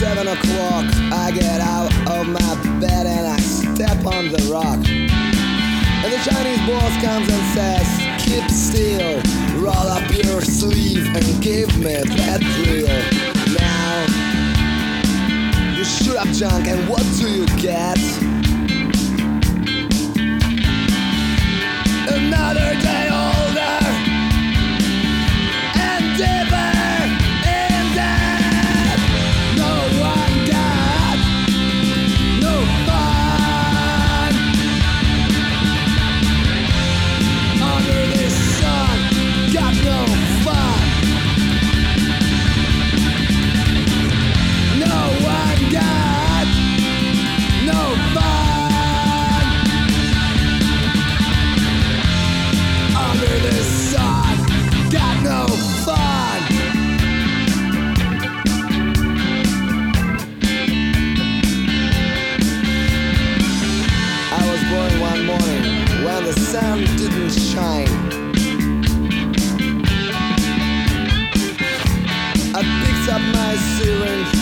7 o'clock, I get out of my bed and I step on the rock. And the Chinese boss comes and says, keep still, roll up your sleeve and give me that drill. Now, you shoot up junk and what do you get? Another day older and deeper in debt. No one got no fun under this sun. Got no fun. No one got no fun under this sun. Got no fun. I was born one morning when the sun didn't shine. I picked up my syringe